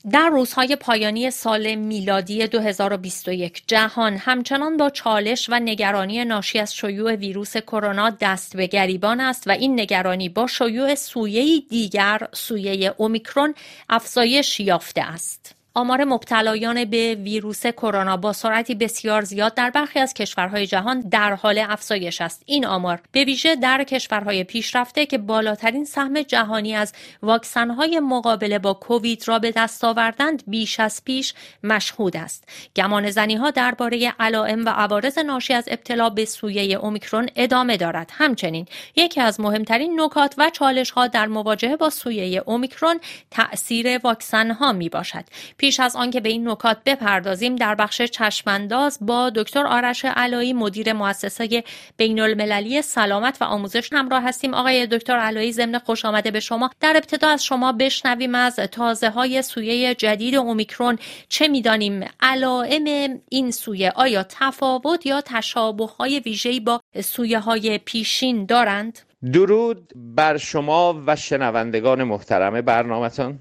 در روزهای پایانی سال میلادی 2021 جهان همچنان با چالش و نگرانی ناشی از شیوع ویروس کرونا دست به گریبان است و این نگرانی با شیوع سویه دیگر، سویه اومیکرون، افزایش یافته است. آمار مبتلایان به ویروس کرونا با سرعتی بسیار زیاد در برخی از کشورهای جهان در حال افزایش است. این آمار به ویژه در کشورهای پیشرفته که بالاترین سهم جهانی از واکسن‌های مقابله با کووید را به دست آوردند بیش از پیش مشهود است. گمانه‌زنی‌ها درباره علائم و عوارض ناشی از ابتلا به سویه اومیکرون ادامه دارد. همچنین یکی از مهمترین نکات و چالش‌ها در مواجهه با سویه اومیکرون تأثیر واکسن‌ها میباشد. پیش از آن که به این نکات بپردازیم در بخش چشمانداز با دکتر آرش علایی مدیر مؤسسه بین‌المللی سلامت و آموزش همراه هستیم. آقای دکتر علایی، ضمن خوش آمده به شما، در ابتدا از شما بشنویم از تازه‌های سویه جدید اومیکرون چه می‌دانیم؟ علائم این سویه آیا تفاوت یا تشابه‌های ویژه‌ای با سویه‌های پیشین دارند؟ درود بر شما و شنوندگان محترم برنامه‌تان.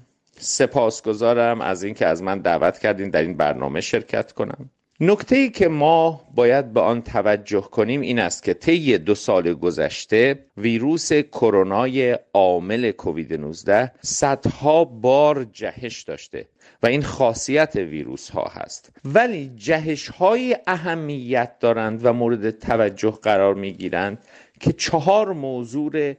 سپاسگزارم از اینکه از من دعوت کردین در این برنامه شرکت کنم. نکته‌ای که ما باید به آن توجه کنیم این است که طی 2 سال گذشته ویروس کرونای عامل کووید 19 صدها بار جهش داشته و این خاصیت ویروس ها هست، ولی جهش های اهمیت دارند و مورد توجه قرار می گیرند که 4 موضوع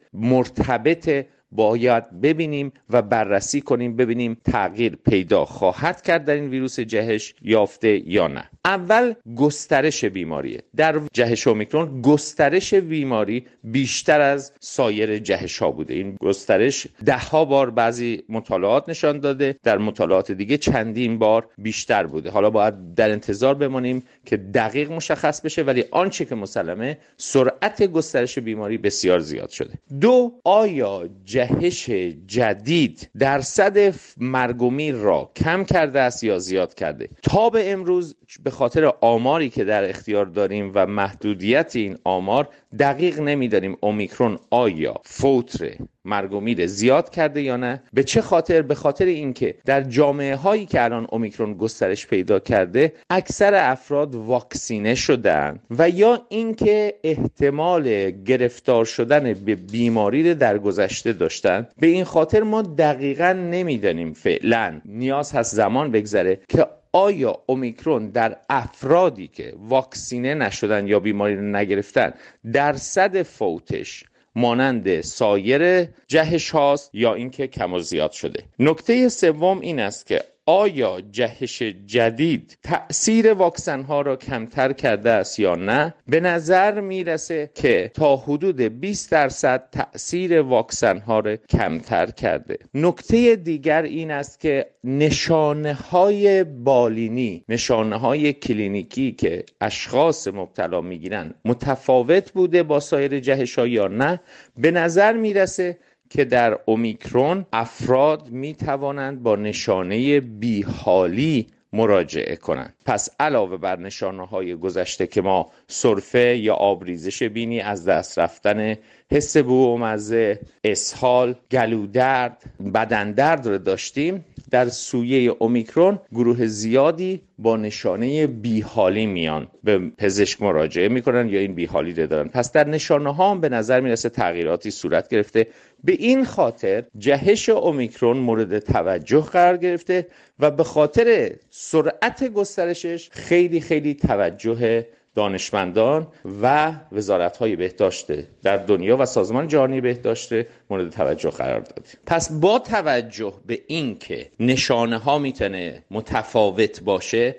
مرتبط باید ببینیم و بررسی کنیم ببینیم تغییر پیدا خواهد کرد در این ویروس جهش یافته یا نه. اول گسترش بیماریه. در جهش اومیکرون گسترش بیماری بیشتر از سایر جهش ها بوده. این گسترش 10 بار بعضی مطالعات نشان داده، در مطالعات دیگه چندین بار بیشتر بوده. حالا باید در انتظار بمانیم که دقیق مشخص بشه، ولی آنچه که مسلمه سرعت گسترش بیماری بسیار زیاد شده. 2. آیا جهش جدید درصد مرگ و میر را کم کرده است یا زیاد کرده؟ تا به امروز به خاطر آماری که در اختیار داریم و محدودیت این آمار دقیق نمیدانیم اومیکرون آیا فوت مرگ و میر زیاد کرده یا نه. به چه خاطر؟ به خاطر اینکه در جامعه هایی که الان اومیکرون گسترش پیدا کرده اکثر افراد واکسینه شدن و یا اینکه احتمال گرفتار شدن به بیماری در گذشته داشتن. به این خاطر ما دقیقاً نمیدانیم، فعلا نیاز هست زمان بگذره که آیا اومیکرون در افرادی که واکسینه نشدن یا بیماری رو نگرفتن درصد فوتش مانند سایر جهش هاست یا اینکه کم و زیاد شده. نکته سوم این است که آیا جهش جدید تأثیر واکسن ها را کمتر کرده است یا نه؟ به نظر میرسه که تا حدود 20% تأثیر واکسن ها را کمتر کرده. نکته دیگر این است که نشانه های بالینی، نشانه های کلینیکی که اشخاص مبتلا میگیرن متفاوت بوده با سایر جهش ها یا نه؟ به نظر میرسه که در اومیکرون افراد می توانند با نشانه بیحالی مراجعه کنند. پس علاوه بر نشانه‌های گذشته که ما سرفه یا آبریزش بینی، از دست رفتن حس بو و مزه، اسهال، گلودرد، بدن درد رو داشتیم، در سویه اومیکرون گروه زیادی با نشانه بیحالی میان به پزشک مراجعه میکنن یا این بیحالی رو دارن. پس در نشانه ها هم به نظر میرسه تغییراتی صورت گرفته. به این خاطر جهش اومیکرون مورد توجه قرار گرفته و به خاطر سرعت گسترشش خیلی خیلی توجه دانشمندان و وزارت‌های بهداشت در دنیا و سازمان جهانی بهداشت مورد توجه قرار داده. پس با توجه به این که نشانه ها میتونه متفاوت باشه،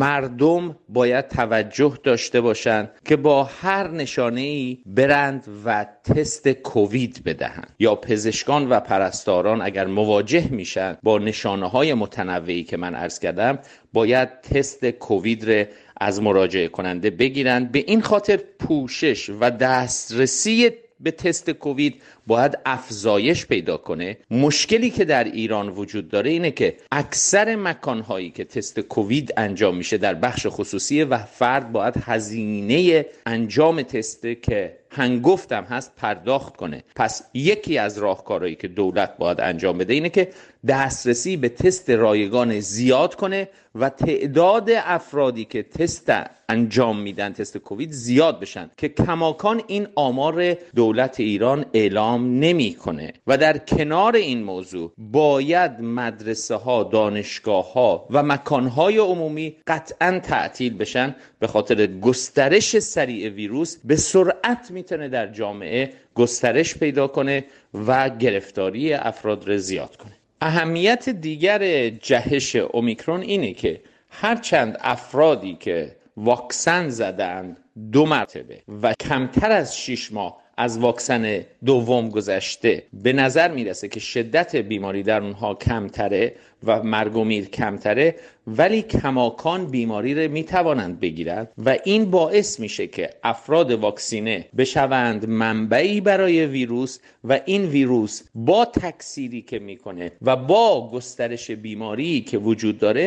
مردم باید توجه داشته باشند که با هر نشانه‌ای برند و تست کووید بدهند، یا پزشکان و پرستاران اگر مواجه میشن با نشانه های متنوعی که من عرض کردم باید تست کووید رو از مراجعه کننده بگیرند. به این خاطر پوشش و دسترسی به تست کووید باید افزایش پیدا کنه. مشکلی که در ایران وجود داره اینه که اکثر مکانهایی که تست کووید انجام میشه در بخش خصوصی و فرد باید هزینه انجام تست که هنگفتم هست پرداخت کنه. پس یکی از راهکارهایی که دولت باید انجام بده اینه که دسترسی به تست رایگان زیاد کنه و تعداد افرادی که تست انجام میدن، تست کووید، زیاد بشن که کماکان این آمار دولت ایران اعلام نمیکنه. و در کنار این موضوع باید مدرسه ها، دانشگاه ها و مکان های عمومی قطعاً تعطیل بشن، به خاطر گسترش سریع ویروس به سرعت میتونه در جامعه گسترش پیدا کنه و گرفتاری افراد رو زیاد کنه. اهمیت دیگر جهش اومیکرون اینه که هرچند افرادی که واکسن زدند 2 مرتبه و کمتر از 6 ماه از واکسن دوم گذشته، به نظر میرسه که شدت بیماری در اونها کمتره و مرگ و میر کمتره، ولی کماکان بیماری رو میتوانند بگیرند و این باعث میشه که افراد واکسینه بشوند منبعی برای ویروس و این ویروس با تکثیری که میکنه و با گسترش بیماری که وجود داره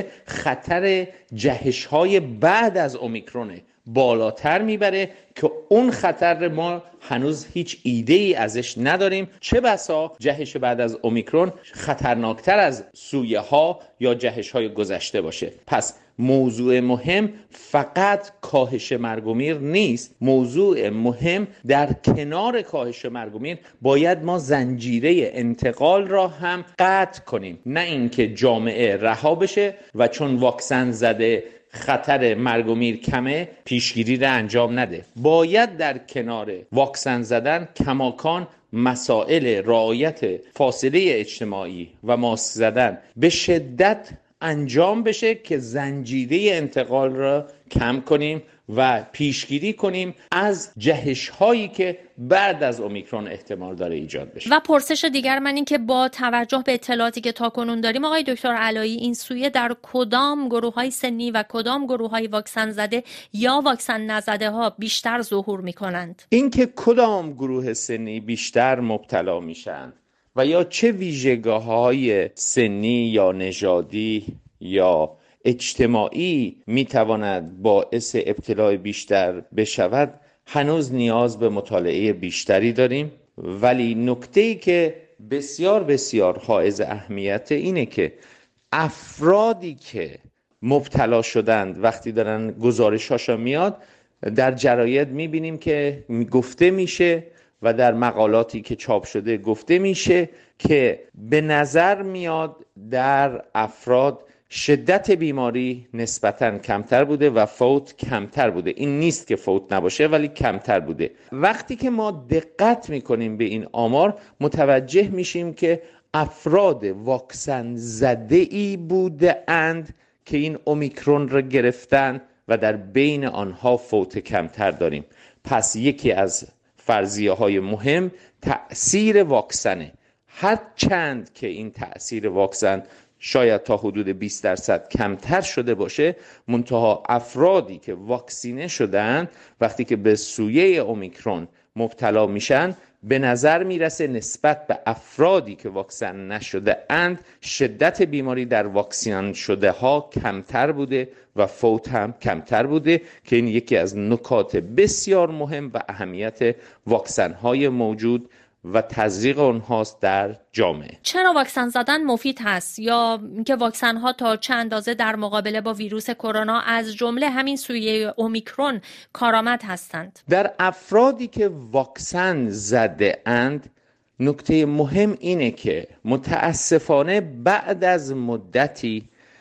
خطر جهش‌های بعد از اومیکرونه بالاتر میبره که اون خطر ما هنوز هیچ ایده ای ازش نداریم، چه بسا جهش بعد از اومیکرون خطرناکتر از سویه ها یا جهش های گذشته باشه. پس موضوع مهم فقط کاهش مرگ و میر نیست. موضوع مهم در کنار کاهش مرگ و میر باید ما زنجیره انتقال را هم قطع کنیم، نه اینکه جامعه رها بشه و چون واکسن زده خطر مرگ و میر کمه پیشگیری را انجام نده. باید در کنار واکسن زدن کماکان مسائل رعایت فاصله اجتماعی و ماسک زدن به شدت انجام بشه که زنجیره انتقال را کم کنیم و پیشگیری کنیم از جهش هایی که بعد از اومیکرون احتمال داره ایجاد بشه. و پرسش دیگر من این که با توجه به اطلاعاتی که تاکنون داریم آقای دکتر علایی، این سویه در کدام گروه‌های سنی و کدام گروه‌های واکسن زده یا واکسن نزده ها بیشتر ظهور می‌کنند؟ این که کدام گروه سنی بیشتر مبتلا میشن و یا چه ویژگی‌های سنی یا نژادی یا اجتماعی میتواند باعث ابتلا بیشتر بشود، هنوز نیاز به مطالعه بیشتری داریم. ولی نکته‌ای که بسیار بسیار حائز اهمیت اینه که افرادی که مبتلا شدند وقتی دارن گزارش‌هاشون میاد در جراید میبینیم که گفته میشه و در مقالاتی که چاپ شده گفته میشه که به نظر میاد در افراد شدت بیماری نسبتاً کمتر بوده و فوت کمتر بوده. این نیست که فوت نباشه ولی کمتر بوده. وقتی که ما دقت میکنیم به این آمار متوجه میشیم که افراد واکسن زده ای بوده اند که این اومیکرون را گرفتن و در بین آنها فوت کمتر داریم. پس یکی از فرضیه های مهم تأثیر واکسنه. هر چند که این تأثیر واکسن شاید تا حدود 20% کمتر شده باشه، منتها افرادی که واکسینه شدن وقتی که به سویه اومیکرون مبتلا میشن به نظر میرسه نسبت به افرادی که واکسن نشده اند شدت بیماری در واکسین شده ها کمتر بوده و فوت هم کمتر بوده که این یکی از نکات بسیار مهم و اهمیت واکسن های موجود و تزریق اونهاست در جامعه. چرا واکسن زدن مفید هست یا اینکه واکسن ها تا چه اندازه در مقابله با ویروس کرونا از جمله همین سویه اومیکرون کارآمد هستند؟ در افرادی که واکسن زده اند نکته مهم اینه که متاسفانه بعد از مدتی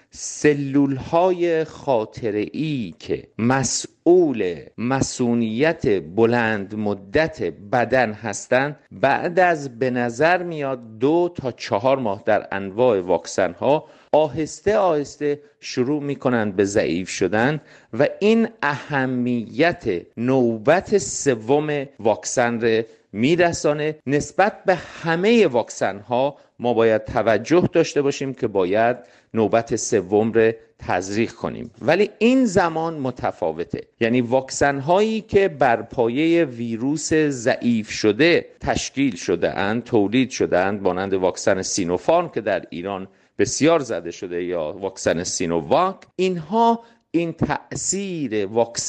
سلول‌های خاطره‌ای که مسئول مسئولیت بلند مدت بدن هستند بعد از به نظر میاد 2 تا 4 ماه در انواع واکسن ها آهسته آهسته شروع میکنند به ضعیف شدن و این اهمیت نوبت سوم واکسن رو میرسانه. نسبت به همه واکسن ها ما باید توجه داشته باشیم که باید نوبت سوم رو تزریق کنیم، ولی این زمان متفاوته. یعنی واکسن هایی که بر پایه ویروس ضعیف شده تشکیل شده اند، تولید شده اند، مانند واکسن سینوفارم که در ایران بسیار زده شده یا واکسن سینوواک، اینها این تأثیر واکسن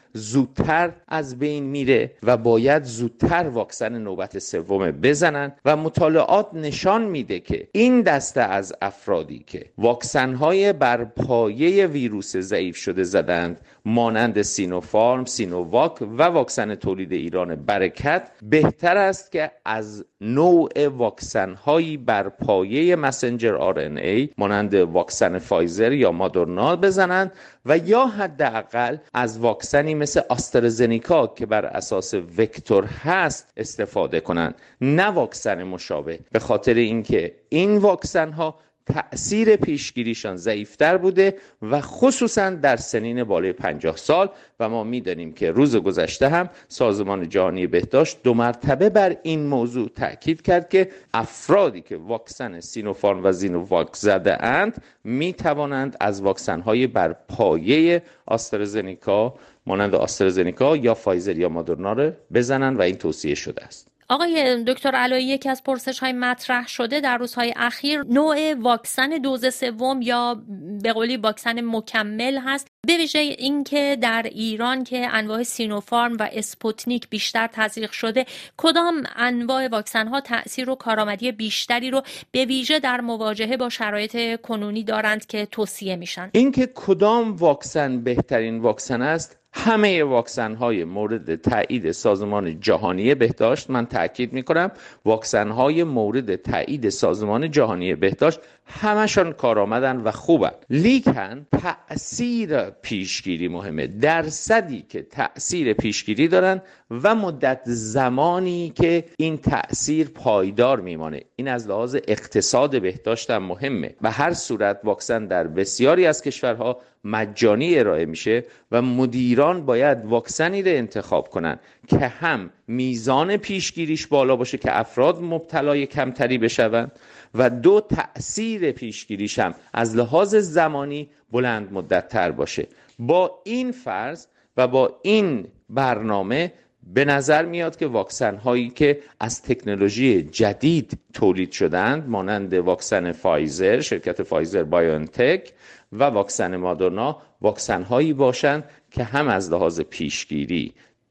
زودتر از بین میره و باید زودتر واکسن نوبت سوم بزنن و مطالعات نشان میده که این دسته از افرادی که واکسن‌های بر پایه ویروس ضعیف شده زدند مانند سینوفارم، سینوواک و واکسن تولید ایران برکت بهتر است که از نوع واکسن‌هایی بر پایه مسنجر RNA مانند واکسن فایزر یا مادرنا بزنند و یا حداقل از واکسنی مثل آسترازنیکا که بر اساس وکتور هست استفاده کنند، نه واکسن مشابه، به خاطر اینکه این واکسن‌ها تأثیر پیشگیریشان ضعیفتر بوده و خصوصا در سنین بالای 50 سال و ما می‌دانیم که روز گذشته هم سازمان جهانی بهداشت 2 مرتبه بر این موضوع تاکید کرد که افرادی که واکسن سینوفارم و سینوواک زده اند می‌توانند از واکسن‌های بر پایه آسترازنیکا مانند آسترازنیکا یا فایزر یا مادرنا را بزنند و این توصیه شده است. آقای دکتر علایی، یکی از پرسش‌های مطرح شده در روزهای اخیر نوع واکسن دوز سوم یا به قولی واکسن مکمل هست، به ویژه اینکه در ایران که انواع سینوفارم و اسپوتنیک بیشتر تزریق شده، کدام انواع واکسن‌ها تأثیر و کارآمدی بیشتری رو به ویژه در مواجهه با شرایط کنونی دارند که توصیه میشن؟ اینکه کدام واکسن بهترین واکسن است، همه واکسن‌های مورد تایید سازمان جهانی بهداشت، من تاکید می‌کنم واکسن‌های مورد تایید سازمان جهانی بهداشت همشون کارآمدن و خوبن، لیکن تأثیر پیشگیری مهمه، درصدی که تأثیر پیشگیری دارن و مدت زمانی که این تأثیر پایدار میمانه. این از لحاظ اقتصاد بهداشت هم مهمه. به هر صورت واکسن در بسیاری از کشورها مجانی ارائه میشه و مدیران باید واکسنی رو انتخاب کنن که هم میزان پیشگیریش بالا باشه که افراد مبتلای کمتری بشوند و 2 تأثیر پیشگیریش هم از لحاظ زمانی بلند مدت تر باشه. با این فرض و با این برنامه به نظر میاد که واکسن هایی که از تکنولوژی جدید تولید شدند مانند واکسن فایزر، شرکت فایزر بایوانتک و واکسن مادرنا، واکسن هایی باشند که هم از لحاظ پیشگیری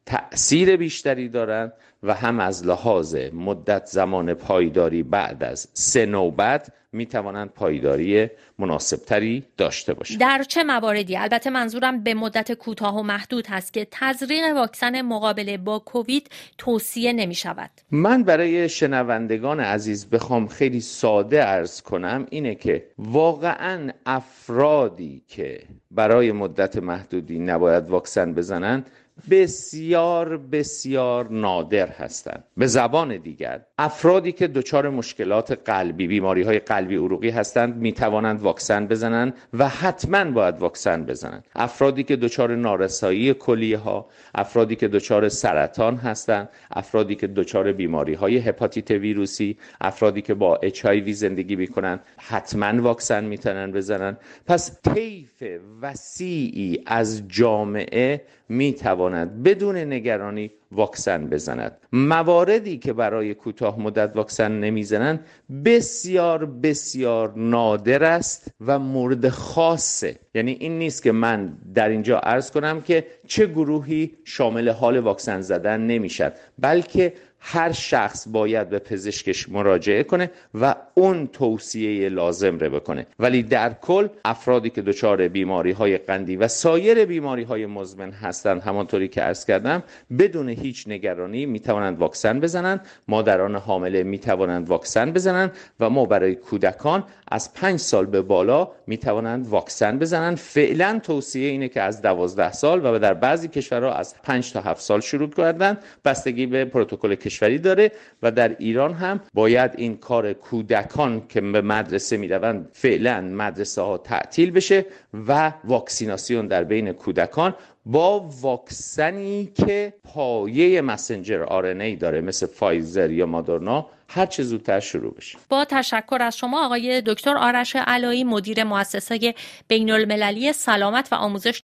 تأثیر بیشتری دارند و هم از لحاظ مدت زمان پایداری بعد از 3 نوبت می توانند پایداری مناسبتری داشته باشند. در چه مواردی؟ البته منظورم به مدت کوتاه و محدود هست که تزریق واکسن مقابله با کووید توصیه نمی شود. من برای شنوندگان عزیز بخوام خیلی ساده عرض کنم اینه که واقعاً افرادی که برای مدت محدودی نباید واکسن بزنند بسیار بسیار نادر هستند. به زبان دیگر افرادی که دچار مشکلات قلبی، بیماری‌های قلبی عروقی هستند می توانند واکسن بزنند و حتما باید واکسن بزنند. افرادی که دچار نارسایی کلیه‌ها، افرادی که دچار سرطان هستند، افرادی که دچار بیماری‌های هپاتیت ویروسی، افرادی که با HIV زندگی می‌کنند حتما واکسن میتونن بزنن. پس طیف وسیعی از جامعه میتواند بدون نگرانی واکسن بزند. مواردی که برای کوتاه مدت واکسن نمیزنند بسیار بسیار نادر است و مورد خاصه. یعنی این نیست که من در اینجا عرض کنم که چه گروهی شامل حال واکسن زدن نمیشد، بلکه هر شخص باید به پزشکش مراجعه کنه و اون توصیه لازم رو بکنه. ولی در کل افرادی که دچار بیماری‌های قندی و سایر بیماری‌های مزمن هستند همانطوری که عرض کردم بدون هیچ نگرانی میتوانند واکسن بزنند. مادران حامله میتوانند واکسن بزنند و ما برای کودکان از 5 سال به بالا میتوانند واکسن بزنند. فعلا توصیه اینه که از 12 سال و در بعضی کشورها از 5 تا 7 سال شروع کردن، بستگی به پروتکل کشوری داره و در ایران هم باید این کار کودکان که به مدرسه میروند فعلا مدرسه ها تعطیل بشه و واکسیناسیون در بین کودکان با واکسنی که پایه مسنجر RNA داره مثل فایزر یا مادرنا هر چه زودتر شروع بشه. با تشکر از شما آقای دکتر آرش علایی، مدیر مؤسسه بین‌المللی سلامت و آموزش